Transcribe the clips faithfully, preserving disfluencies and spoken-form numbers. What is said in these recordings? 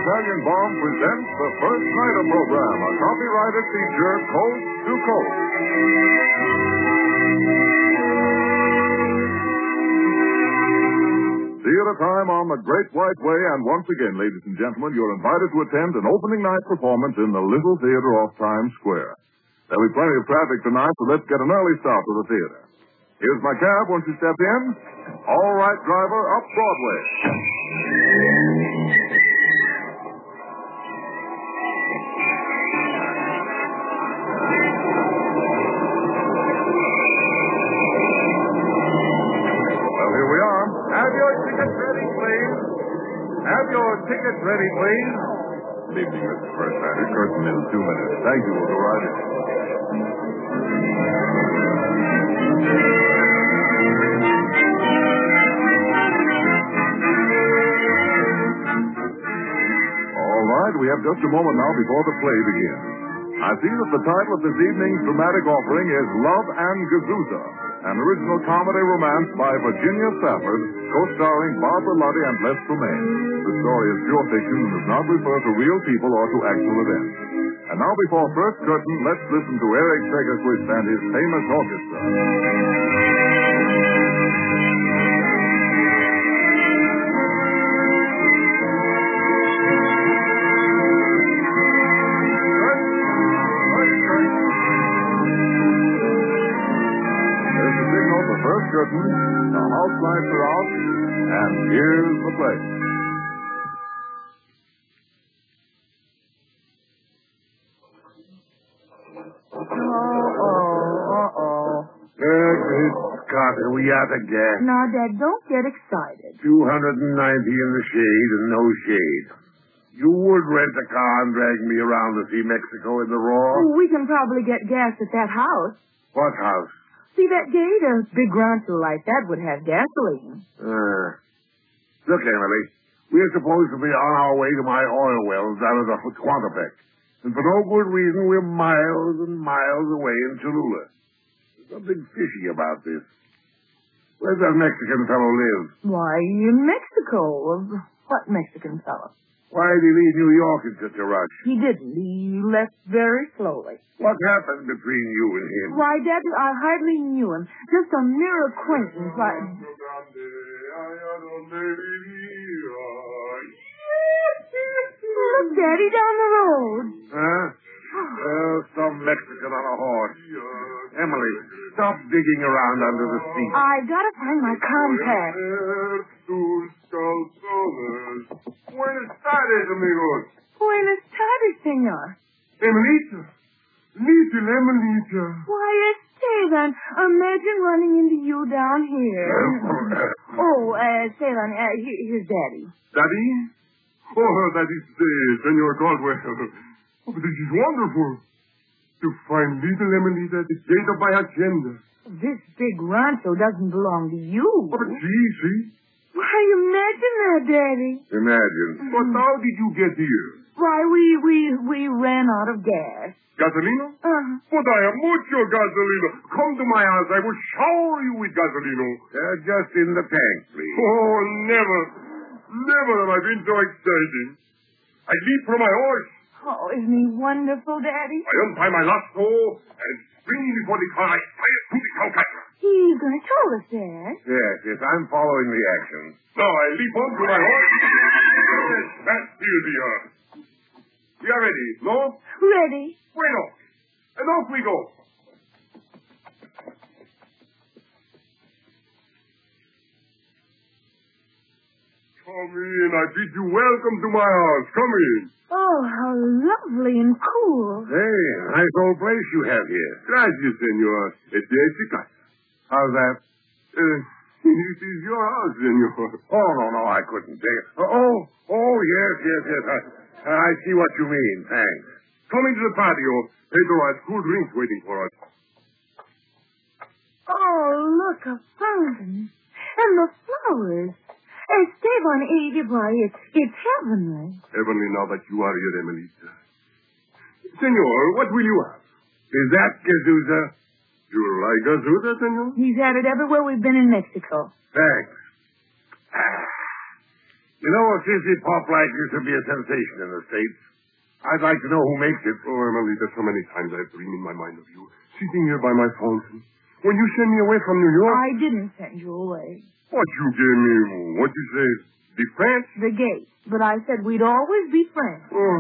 Italian Bomb presents the First Nighter program, a copyrighted feature, Coast to Coast. Theater time on the Great White Way, and once again, ladies and gentlemen, you're invited to attend an opening night performance in the Little Theater off Times Square. There'll be plenty of traffic tonight, so let's get an early start to the theater. Here's my cab. Won't you step in? All right, driver, up Broadway. Well, here we are. Have your tickets ready, please. Have your tickets ready, please. Good evening, Mister First Nighter. Curtain in two minutes. Thank you. We'll go right in. All right, we have just a moment now before the play begins. I see that the title of this evening's dramatic offering is Love and Gazuza, an original comedy romance by Virginia Stafford, co-starring Barbara Luddy and Les Tremaine. The story is pure fiction and does not refer to real people or to actual events. And now, before first curtain, let's listen to Eric Segerquist and his famous orchestra. Curtain, the house lights are out, and here's the play. Uh-oh, uh-oh. Great Scott, are we out again? Now, Dad, don't get excited. two hundred ninety in the shade and no shade. You would rent a car and drag me around to see Mexico in the raw? Oh, we can probably get gas at that house. What house? See that gate? A big rancho like that would have gasoline. Uh, look, Emily, we're supposed to be on our way to my oil wells down at the Quantapec. And for no good reason, we're miles and miles away in Cholula. There's something fishy about this. Where does that Mexican fellow live? Why, in Mexico. What Mexican fellow? Why did he leave New York in such a rush? He didn't. He left very slowly. What happened between you and him? Why, Dad, I hardly knew him. Just a mere acquaintance. I... Look, Daddy, down the road. Huh? Oh, some Mexican on a horse. Emily, stop digging around under the seat. I gotta find my compact. Buenas tardes, amigos. Buenas tardes, senor. Emelita. Lita, Emelita. Why, Esteban, imagine running into you down here. oh, uh, Esteban, uh, here, here's Daddy. Daddy? Oh, that is uh, Senor Caldwell. Oh, but this is wonderful. To find little Emelita at the gate of my hacienda. This big rancho doesn't belong to you. Oh, but see, see. Why, imagine that, Daddy. Imagine. But how did you get here? Why, we, we, we ran out of gas. Gasolino? Uh-huh. But I have mucho gasolino. Come to my house. I will shower you with gasolino. Uh, just in the tank, please. Oh, never. Never have I been so exciting. I leap from my horse. Oh, isn't he wonderful, Daddy? I untie my lasso and spring before the car. I fire to the cowcatcher. He's going to tow us, Dad. Yes, yes, I'm following the action. Now I leap onto my horse. Yes, that's the idea. We are ready, no? Ready. Bueno. And off we go. Come in. I bid you welcome to my house. Come in. Oh, how lovely and cool. Hey, nice old place you have here. Gracias, senor. Este es su casa. How's that? Uh, it is your house, senor. Oh, no, no, I couldn't take it. Oh, oh, yes, yes, yes. I, I see what you mean. Thanks. Come into the patio. Pedro has cool drinks waiting for us. Oh, look, a fountain. And the flowers. Esteban, eh, why, it's, it's heavenly. Heavenly now that you are here, Emelita. Senor, what will you have? Is that Gazuza? You like Gazuza, senor? He's had it everywhere we've been in Mexico. Thanks. You know, a sissy pop like this would be a sensation in the States. I'd like to know who makes it. Oh, Emelita, so many times I've dreamed in my mind of you, sitting here by my fountain. When you sent me away from New York... I didn't send you away. What you gave me? What you say? The French? The gate. But I said we'd always be friends. Oh.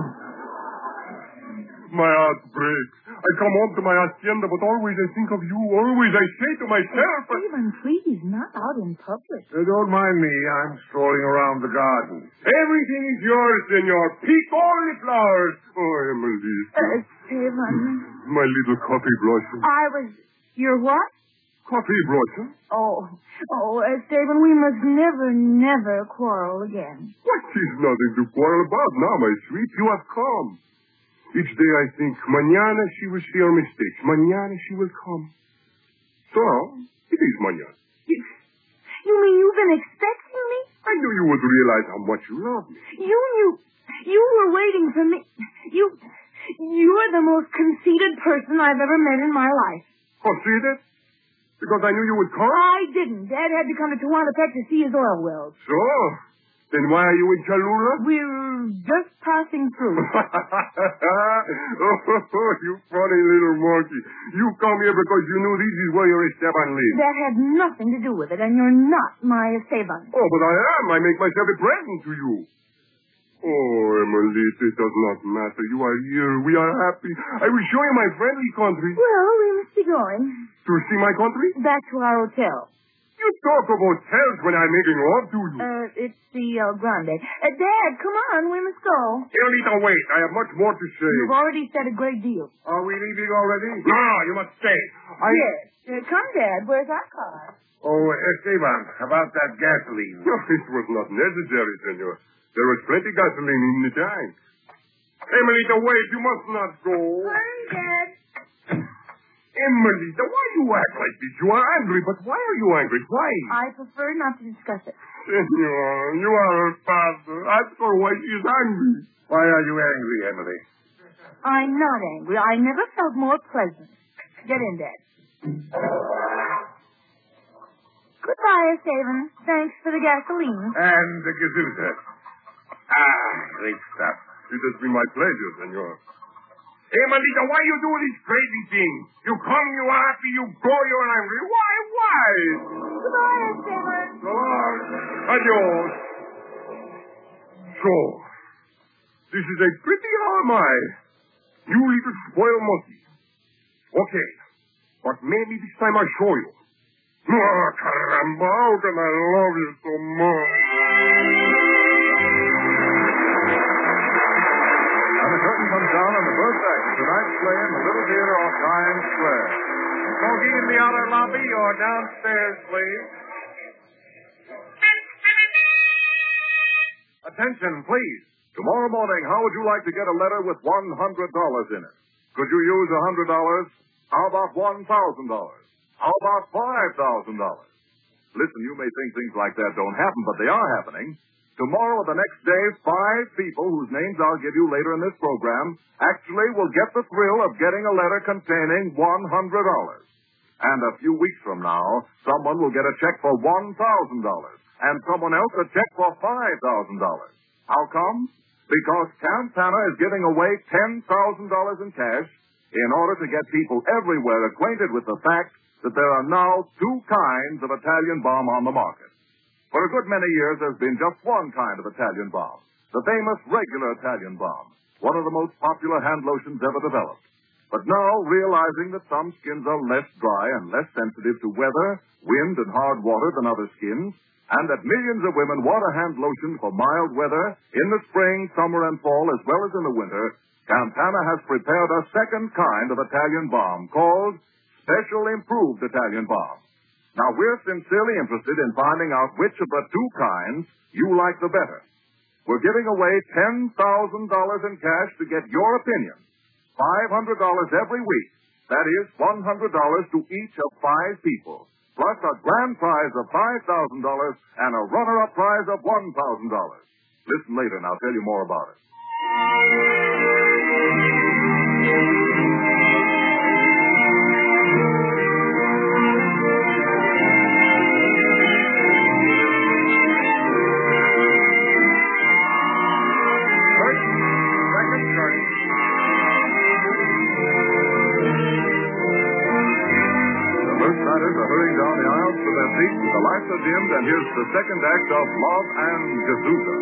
My heart breaks. I come home to my hacienda, but always I think of you. Always I say to myself... Oh, Stephen, please, not out in public. Uh, don't mind me. I'm strolling around the garden. Everything is yours, senor. Pick all the flowers. Oh, Emily. Uh, Stephen. My little coffee blossom. I was... Your what? Coffee blossom? Oh, oh, uh, Stephen, we must never, never quarrel again. What is nothing to quarrel about now, my sweet? You have come. Each day I think, mañana she will see her mistakes. Mañana she will come. So now, it is mañana. You mean you've been expecting me? I knew you would realize how much you love me. You knew... You were waiting for me. You... You're the most conceited person I've ever met in my life. Conceited? Because I knew you would come? I didn't.Ad had to come to Tehuantepec to see his oil wells. So? Then why are you in Cholula? We're just passing through. Oh, you funny little monkey. You come here because you knew this is where your Esteban lives. That had nothing to do with it, and you're not my Esteban. Oh, but I am. I make myself a present to you. Oh, Emelita, it does not matter. You are here. We are happy. I will show you my friendly country. Well, we must be going. To see my country? Back to our hotel. You talk of hotels when I'm making love to you. Uh, it's the El Grande. Uh, Dad, come on, we must go. Emelita, wait. I have much more to say. You've already said a great deal. Are we leaving already? No, you must stay. I... Yes. Uh, come, Dad. Where's our car? Oh, Esteban, about that gasoline. No, it was not necessary, senor. There was plenty gasoline in the tank. Emelita, wait. You must not go. Hurry, Dad. Emelita, why you act like this? You are angry, but why are you angry? Why? I prefer not to discuss it. Senor, you are her father. Ask her why she is angry. Why are you angry, Emily? I'm not angry. I never felt more pleasant. Get in, Dad. Goodbye, Esteban. Thanks for the gasoline. And the gazuta. Ah, great stuff. It has been my pleasure, senor. Hey, Malita, why you do these crazy things? You come, you are happy, you go, you're angry. Why, why? Goodbye, Esteban. So long. Adios. So, this is a pretty army. You little spoiled monkey. Okay, but maybe this time I'll show you. Oh, caramba, how can I love you so much? And the curtain comes down on the first act of tonight's play in the Little Theater off Times Square. Bogey in the outer lobby or downstairs, please. Attention, please. Tomorrow morning, how would you like to get a letter with one hundred dollars in it? Could you use one hundred dollars? How about one thousand dollars? How about five thousand dollars? Listen, you may think things like that don't happen, but they are happening. Tomorrow or the next day, five people whose names I'll give you later in this program actually will get the thrill of getting a letter containing one hundred dollars. And a few weeks from now, someone will get a check for one thousand dollars, and someone else a check for five thousand dollars. How come? Because Campana is giving away ten thousand dollars in cash in order to get people everywhere acquainted with the fact that there are now two kinds of Italian bomb on the market. For a good many years, there's been just one kind of Italian bomb, the famous regular Italian bomb, one of the most popular hand lotions ever developed. But now, realizing that some skins are less dry and less sensitive to weather, wind, and hard water than other skins, and that millions of women want a hand lotion for mild weather in the spring, summer, and fall, as well as in the winter, Campana has prepared a second kind of Italian balm called Special Improved Italian Balm. Now, we're sincerely interested in finding out which of the two kinds you like the better. We're giving away ten thousand dollars in cash to get your opinion. five hundred dollars every week. That is one hundred dollars to each of five people, plus a grand prize of five thousand dollars and a runner-up prize of one thousand dollars. Listen later, and I'll tell you more about it. diners are hurrying down the aisles to their seats, the lights are dimmed, and here's the second act of Love and Gazuza.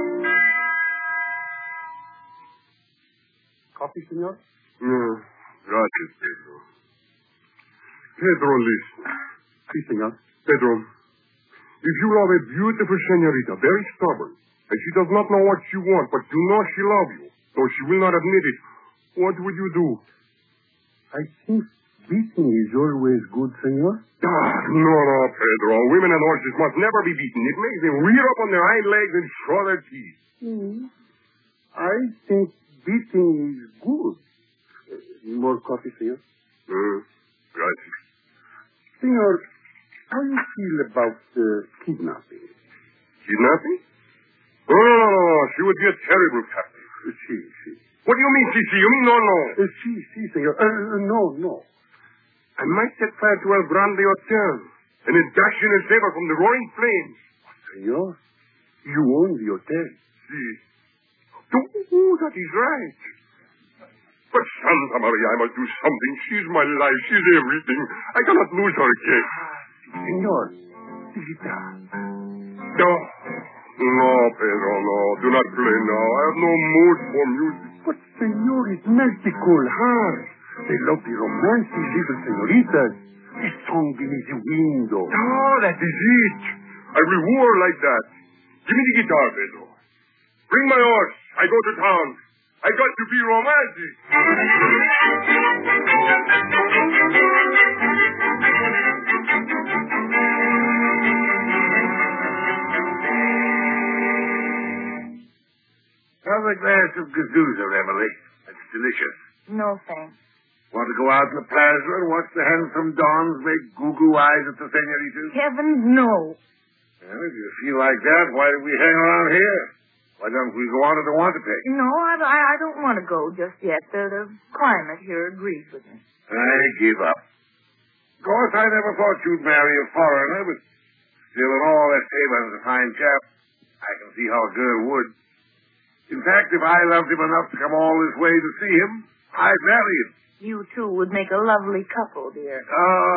Coffee, senor? No. Gracias, Pedro. Pedro, listen. Si, senor. Pedro, if you love a beautiful senorita, very stubborn, and she does not know what she wants, but you know she loves you, though she will not admit it, what would you do? I think beating is always good, senor. Ah, no, no, Pedro. Women and horses must never be beaten. It makes them rear up on their hind legs and show their teeth. Mm. I think beating is good. Uh, more coffee, senor? Uh, gracias. Senor, how do you feel about uh, kidnapping? Kidnapping? No, no, no, no, no. She would be a terrible captive. Uh, si, si. What do you mean, si, si? You mean no, no? Uh, si, si, senor. Uh, no, no. I might set fire to El Grande Hotel and then dash in and save her from the roaring flames. Senor, you own the hotel. Si. Oh, that is right. But Santa Maria, I must do something. She's my life. She's everything. I cannot lose her again. Senor, the guitar. No. No, Pedro, no. Do not play now. I have no mood for music. But, senor, it's magical heart. They love the romantic little senoritas. The song beneath the window. Oh, that is it. I will woo her like that. Give me the guitar, Pedro. Bring my horse. I go to town. I got to be romantic. Have a glass of Gazuza, Emily. It's delicious. No, thanks. Want to go out in the plaza and watch the handsome dons make goo-goo eyes at the senoritas? Heavens, no. Well, if you feel like that, why do we hang around here? Why don't we go on to the Wantapeg? No, I, I, I don't want to go just yet. The, the climate here agrees with me. I give up. Of course, I never thought you'd marry a foreigner, but still, in all, that Taban's a fine chap. I can see how a girl would. In fact, if I loved him enough to come all this way to see him, I'd marry him. You two would make a lovely couple, dear. Uh,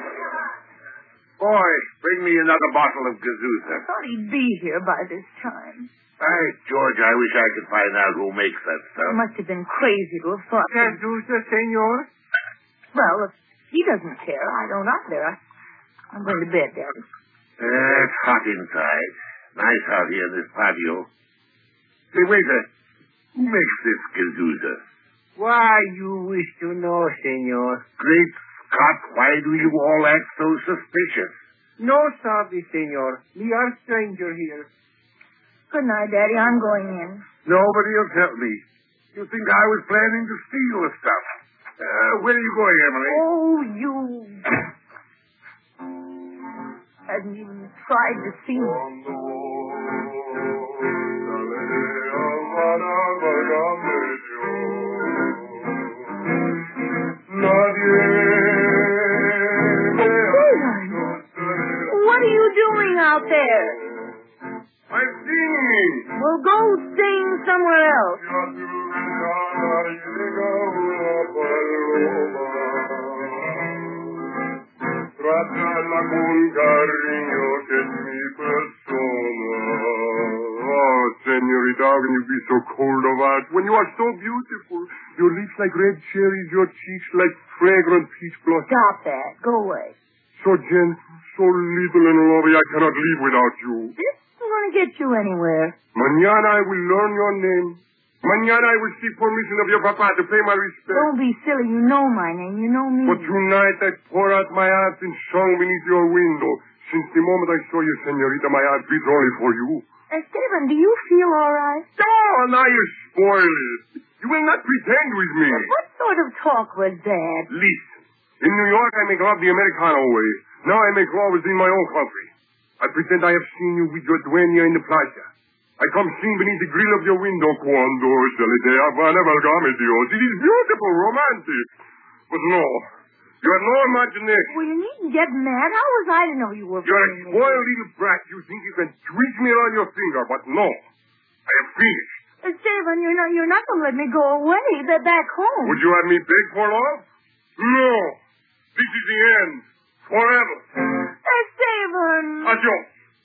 boy, bring me another bottle of Gazuza. I thought he'd be here by this time. By George, I wish I could find out who makes that stuff. He must have been crazy to have thought. Gazuza, senor? Well, if he doesn't care, I don't either. I, I'm going to bed, Daddy. Uh, it's hot inside. Nice out here in this patio. Say, waiter, who makes this Gazuza? Why, you wish to know, senor? Great Scott, why do you all act so suspicious? No sabe, senor. We are stranger here. Good night, Daddy. I'm going in. Nobody'll tell me. You think I was planning to steal the stuff. Uh, where are you going, Emily? Oh, you... Hasn't even tried to see me. What are you doing out there? I'm singing. Well, go sing somewhere else. Trattarla con cariño che è mi persona. Oh, senorita, how can you be so cold of heart when you are so beautiful? Your lips like red cherries, your cheeks like fragrant peach blossoms. Stop that. Go away. So gentle, so little and lovely, I cannot live without you. This isn't going to get you anywhere. Mañana I will learn your name. Mañana I will seek permission of your papa to pay my respect. Don't be silly. You know my name. You know me. But tonight I pour out my heart in song beneath your window. Since the moment I saw you, senorita, my heart beats only for you. Esteban, do you feel all right? Oh, now you spoil it. You will not pretend with me. But what sort of talk was that? Listen. In New York, I make love the Americano way. Now I make love in my own country. I pretend I have seen you with your dueña in the plaza. I come sing beneath the grill of your window. Cuando se le te habana valgame Dios. It is beautiful, romantic. But no, you have no imagination. Well, you needn't get mad. How was I to know you were... You're a spoiled little brat. You think you can twist me around your finger, but no. I have finished. Esteban, you're not, you're not going to let me go away. They're back home. Would you have me beg for love? No. This is the end. forever. Esteban! Adios.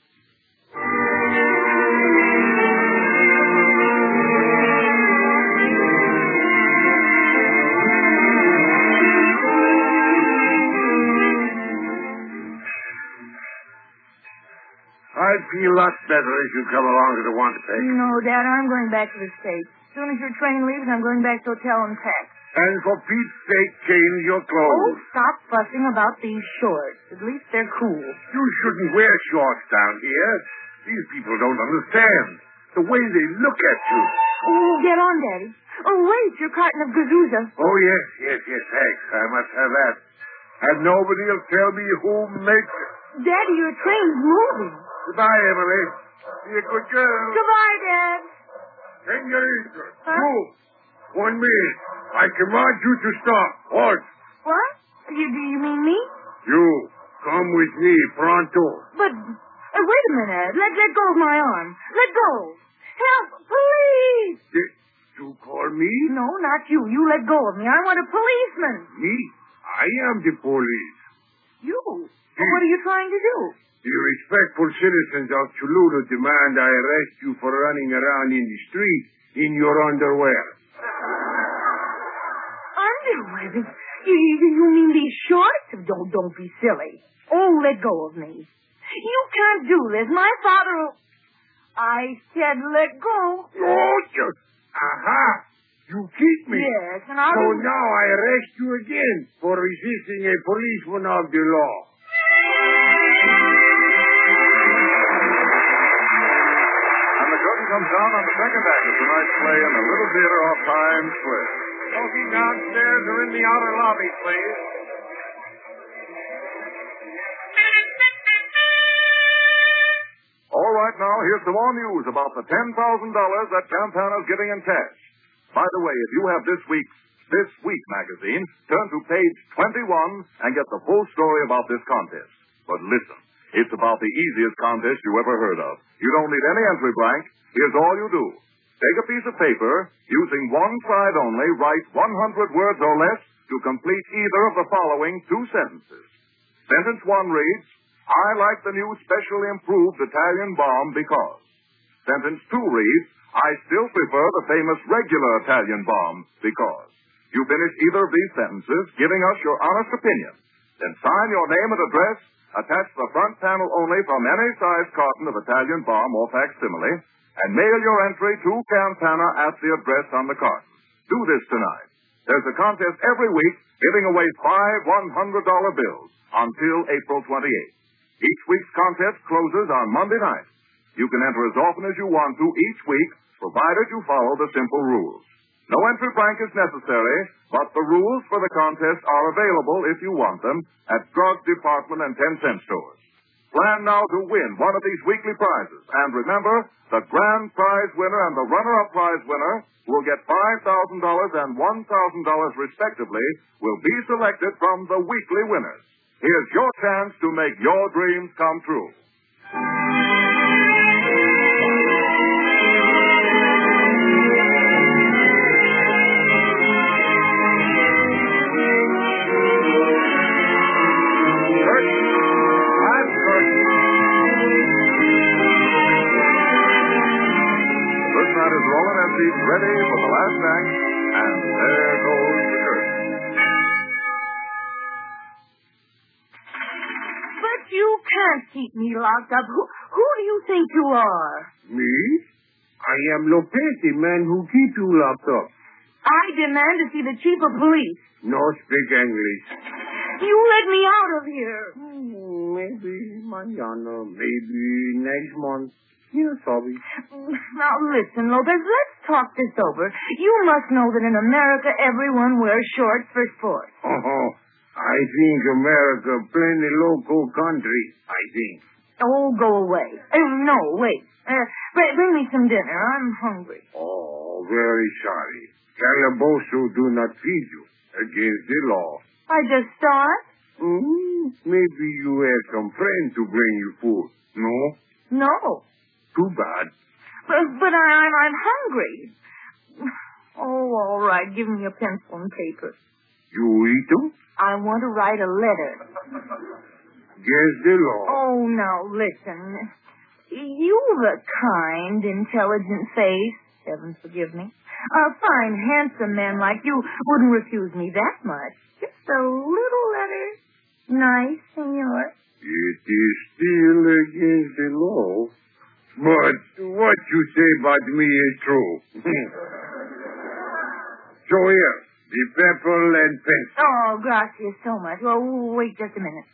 I'd feel lots better if you come along to the Wantapeg. No, Dad, I'm going back to the States. As soon as your train leaves, I'm going back to hotel and pack. And for Pete's sake, change your Oh, clothes. stop fussing about these shorts. At least they're cool. You shouldn't wear shorts down here. These people don't understand. The way they look at you. Oh, get on, Daddy. Oh, wait, your carton of Gazuza. Oh, yes, yes, yes, thanks. I must have that. And nobody will tell me who makes it. Daddy, your train's moving. Goodbye, Emily. Be a good girl. Goodbye, Dad. Senorita. Huh? Move. One minute. I command you to stop. Halt. What? You, do you mean me? You, come with me, pronto. But, uh, wait a minute. Let, let go of my arm. Let go. Help, police! Did you call me? No, not you. You let go of me. I want a policeman. Me? I am the police. You? What are you trying to do? The respectful citizens of Cholula demand I arrest you for running around in the street in your underwear. Underwear? You, you, you mean these shorts? Don't, don't be silly. Oh, let go of me. You can't do this. My father will... I said let go. Oh, you... Aha! You keep me. Yes, and I'll... So now I arrest you again for resisting a policeman of the law. And the curtain comes down on the second act of tonight's play in the Little Theater off Times Square. Smoking downstairs or in the outer lobby, please. All right, now, here's some more news about the ten thousand dollars that Campana's giving in cash. By the way, if you have this week's This Week magazine, turn to page twenty-one and get the full story about this contest. But listen, it's about the easiest contest you ever heard of. You don't need any entry blank. Here's all you do. Take a piece of paper, using one side only, write one hundred words or less to complete either of the following two sentences. Sentence one reads, I like the new specially improved Italian bomb because. Sentence two reads, I still prefer the famous regular Italian bomb because. You finish either of these sentences, giving us your honest opinion. Then sign your name and address, attach the front panel only from any size carton of Italian bomb or facsimile, and mail your entry to Campana at the address on the carton. Do this tonight. There's a contest every week giving away five one hundred dollar bills until April twenty-eighth. Each week's contest closes on Monday night. You can enter as often as you want to each week, provided you follow the simple rules. No entry blank is necessary, but the rules for the contest are available if you want them at drug department and ten cent stores. Plan now to win one of these weekly prizes. And remember, the grand prize winner and the runner-up prize winner will get five thousand dollars and one thousand dollars respectively will be selected from the weekly winners. Here's your chance to make your dreams come true. Ready for the last act, and there goes the curtain. But you can't keep me locked up. Who, who do you think you are? Me? I am Lopez, the man who keeps you locked up. I demand to see the chief of police. No speak English. You let me out of here. Hmm, maybe mañana, maybe next month. Yes, sorry. Now, listen, Lopez, let's talk this over. You must know that in America, everyone wears shorts for sport. Oh, I think America plenty local country, I think. Oh, go away. Uh, no, wait. Uh, bring, bring me some dinner. I'm hungry. Oh, very sorry. Calabozo do not feed you. Against the law. I just starved? Mm, maybe you have some friend to bring you food. No? No. Too bad. But, but I, I'm, I'm hungry. Oh, all right. Give me a pencil and paper. You eat them? I want to write a letter. against the law. Oh, now, listen. You've a kind, intelligent face. Heaven forgive me. A fine, handsome man like you wouldn't refuse me that much. Just a little letter. Nice, senor. It is still against the law. But what you say about me is true. So here, the pencil and pencil. Oh, gracias so much. Well, wait just a minute.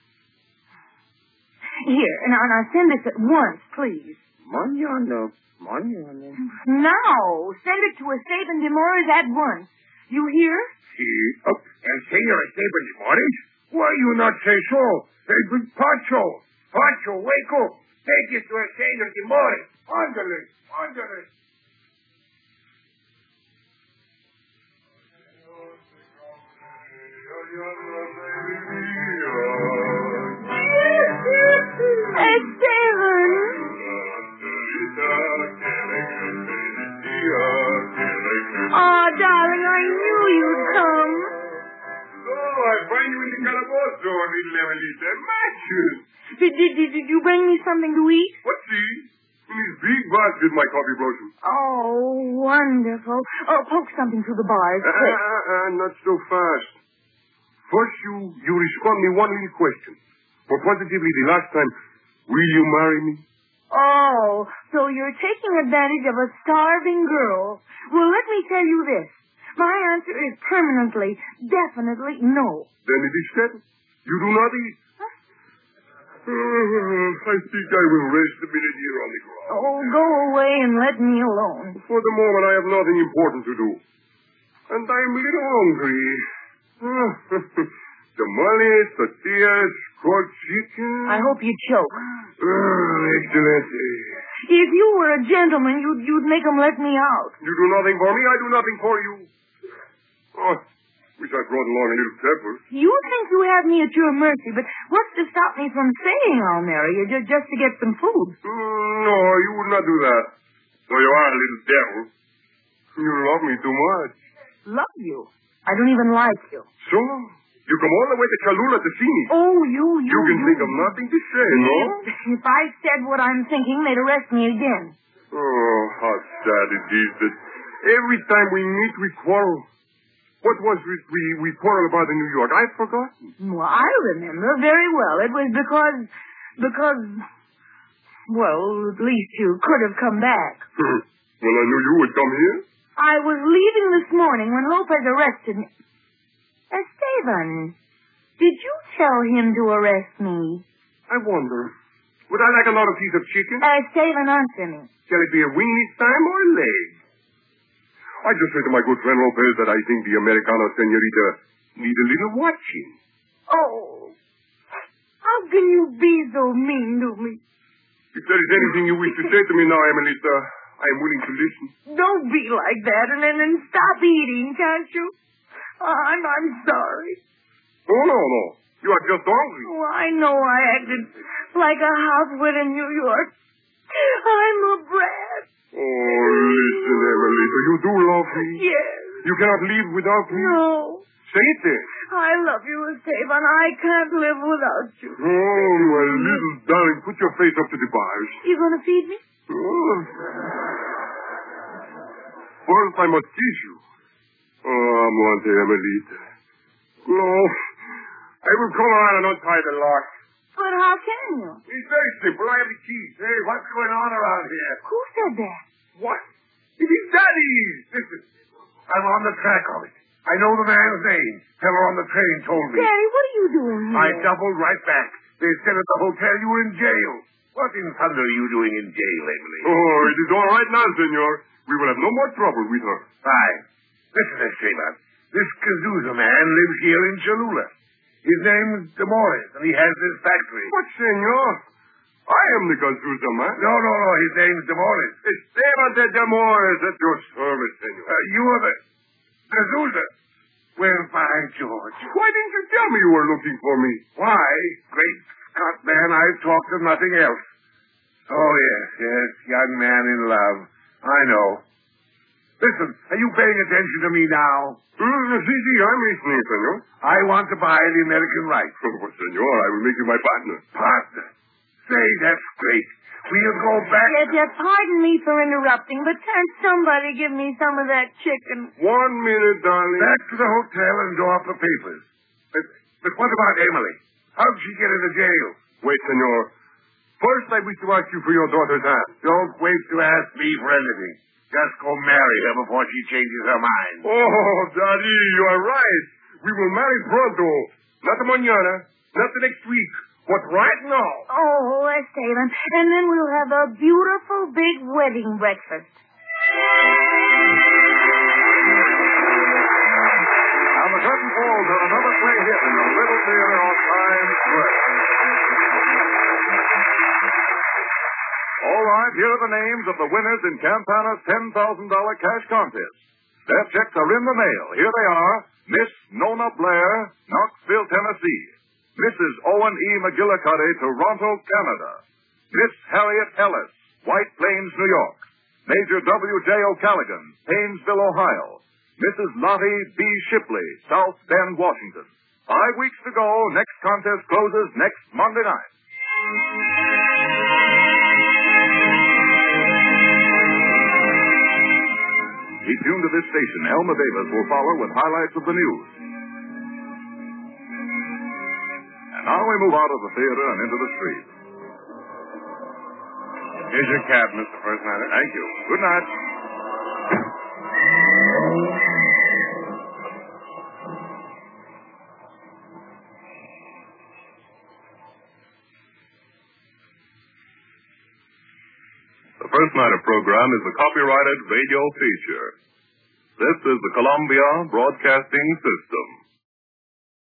Here, now, now send this at once, please. Mañana. Mañana. Now, send it to Esteban Demores at once. You hear? See? Oh, and Senor Esteban Demores? Why you not say so? Say, good Pancho. Pancho, wake up. Take it to Senor Demores. Ándale, ándale. Esteban! Oh, darling, I knew you'd come. So, I find you in the calabozo, little Emelita. Matches! Did, did, did, did you bring me something to eat? What's see? In this big basket, my coffee blossom. Oh, wonderful. Oh, poke something through the bars, Ah, quick. ah, ah, not so fast. First, you, you respond me one little question. For positively the last time, will you marry me? Oh, so you're taking advantage of a starving girl. Well, let me tell you this. My answer is permanently, definitely no. Then it is settled. You do not eat. Uh, I think I will rest a minute here on the ground. Oh, go away and let me alone. For the moment, I have nothing important to do. And I'm a little hungry. Tamales, tortillas, cold chicken. I hope you choke. Ah, excellent. If you were a gentleman, you'd, you'd make 'em let me out. You do nothing for me, I do nothing for you. Oh, wish I brought along a little pepper. You think you have me at your mercy, but what's to stop me from saying I'll marry you just, just to get some food? Mm, no, you would not do that. So you are a little devil. You love me too much. Love you? I don't even like you. So, you come all the way to Cholula to see me. Oh, you, you, You can you. think of nothing to say, no? If I said what I'm thinking, they'd arrest me again. Oh, how sad it is that every time we meet, we quarrel. What was it we, we quarreled about in New York? I've forgotten. Well, I remember very well. It was because, because, well, at least you could have come back. Well, I knew you would come here. I was leaving this morning when Lopez arrested me. Esteban, did you tell him to arrest me? I wonder. Would I like another piece of chicken? Esteban, answer me. Shall it be a wing this time or a leg? I just said to my good friend Lopez that I think the Americano senorita need a little watching. Oh, how can you be so mean to me? If there is anything you wish to say to me now, Emelita, I am willing to listen. Don't be like that and then and stop eating, can't you? I'm, I'm sorry. Oh, no, no. You are just hungry. Oh, I know I acted like a housewit in New York. I'm a brat. Oh, listen, Emelita, you do love me. Yes. You cannot live without me. No. Say it then. I love you, Esteban. I can't live without you. Oh, my little darling, put your face up to the bars. You gonna feed me? Oh. First, I must kiss you. Oh, Monte Emelita. No. I will come around and untie the lock. But how can you? It's very simple. I have the keys. Hey, what's going on around here? Who said that? What? It is Daddy's. Listen, I'm on the track of it. I know the man's name. Feller on the train told me. Daddy, what are you doing here? I doubled right back. They said at the hotel you were in jail. What in thunder are you doing in jail, Emily? Oh, it is all right now, senor. We will have no more trouble with her. Fine. Listen, Esteban. This Cazuza man lives here in Cholula. His name's Demores, and he has this factory. What, senor? I am the Cazuza man. No, no, no. His name's Demores. Esteban de Demores, at your service, senor. Uh, you are the Cazuza. Well, by George. Why didn't you tell me you were looking for me? Why? Great Scott, man, I've talked of nothing else. Oh, yes, yes, young man in love. I know. Listen, are you paying attention to me now? Mm, si, si, I'm listening, senor. I want to buy the American rights. Oh, senor, I will make you my partner. Partner? Say, that's great. We'll go back... Yes, yes, pardon me for interrupting, but can't somebody give me some of that chicken? One minute, darling. Back to the hotel and draw up the papers. But, but what about Emily? How'd she get into jail? Wait, senor. First, I wish to ask you for your daughter's hand. Don't wait to ask me for anything. Just go marry her before she changes her mind. Oh, Daddy, you are right. We will marry pronto. Not mañana, not the next week, but right now. Oh, Esteban. And then we'll have a beautiful big wedding breakfast. And the curtain falls on another play hit in the Little Theater on Times Square. All right, here are the names of the winners in Campana's ten thousand dollars cash contest. Their checks are in the mail. Here they are. Miss Nona Blair, Knoxville, Tennessee. Missus Owen E. McGillicuddy, Toronto, Canada. Miss Harriet Ellis, White Plains, New York. Major W J. O'Callaghan, Paynesville, Ohio. Missus Lottie B. Shipley, South Bend, Washington. Five weeks to go. Next contest closes next Monday night. Keep tuned to this station. Elma Davis will follow with highlights of the news. And now we move out of the theater and into the street. Here's your cab, Mister First Nighter. Thank you. Good night. The First Nighter program is a copyrighted radio feature. This is the Columbia Broadcasting System.